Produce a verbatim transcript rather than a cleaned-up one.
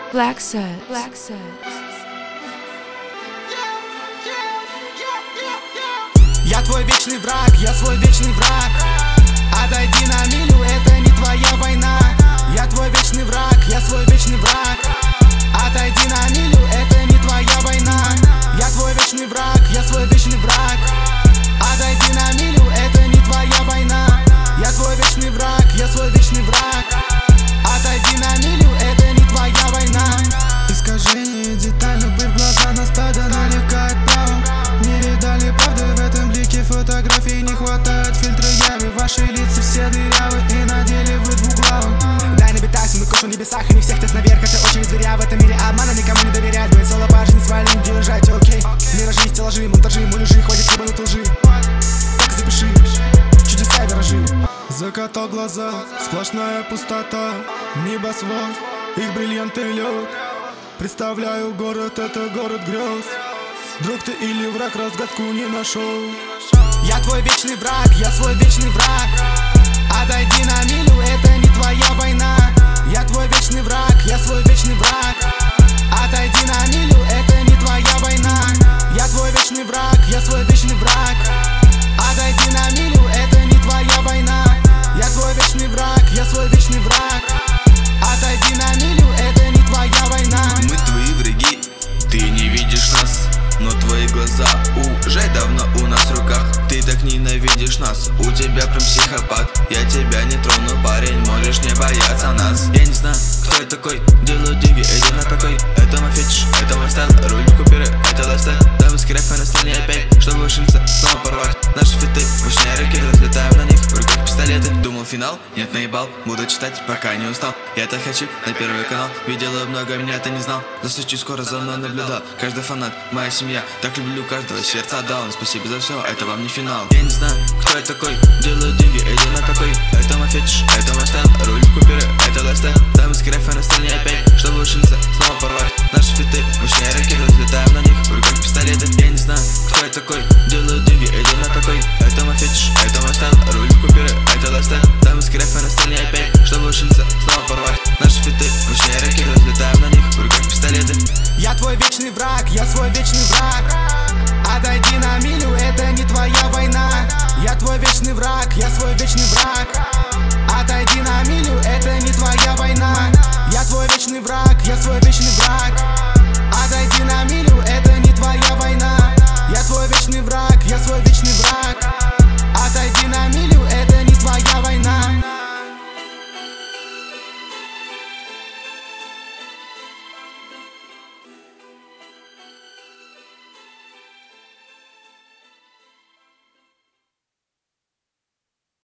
Black Suds. Black Suds. Я твой вечный враг, я свой вечный враг. Отойди на милю, это не твоя война. Я твой вечный враг, я свой вечный враг. Отойди на милю, это не твоя война. Я твой вечный враг, я свой вечный враг. Отойди на милю, это не твоя война. Я твой вечный враг, я свой вечный враг. Отойди на милю, это не твоя война. Искажение детально, в глаза на стадо налекает право. Не видали правды в этом блике фотографий. Не хватает фильтра яви. Ваши лица все дырявы и на деле вы двуглавы. Дай на битах, мы кошу в небесах. И не всех тест наверх, это очень зверя. В этом мире обмана, никому не доверять. Будет соло баш, не свалим, держать, окей. Миражи, стеллажи, монтажи, муляжи. Хватит ебануть лжи. Так запиши, чудеса виражи. Закатал глаза, сплошная пустота. Небосвод, их бриллианты лед. Представляю город, это город грез. Друг ты или враг, разгадку не нашел. Я твой вечный враг, я свой вечный враг. Отойди на милю, это не твоя война. Я твой вечный враг, я свой вечный враг. Отойди на милю, это не твоя война. Я твой вечный враг, я свой вечный враг. Отойди на милю, это не твоя война. Я твой вечный враг, я свой вечный враг. Отойди на милю, это не твоя война. Мы твои враги, ты не видишь нас, но твои глаза уже давно у нас в руках. Ты так ненавидишь нас, у тебя прям психопат. Я тебя не трону, парень, можешь не бояться нас. Я не знаю, кто я такой, делаю деньги, иди на покой. Это мой фетиш, это мой стайл, руль куперы, это лайфстайл. Давай скрефа на стене опять, чтобы вышиться, снова порвать наши фиты. Мощные ракеты, разлетаем на них, в руках пистолеты. Думал финал, нет, наебал, буду читать, пока не устал. Я так хочу на первый канал, видела много, меня ты не знал. Засучи скоро за мной наблюдал, каждый фанат, моя семья. Так люблю каждого, сердца дал, спасибо за все, это вам не финал. Я не знаю, кто я такой, делаю деньги, иди на покой. Это мой фетиш, это мой стайл, руль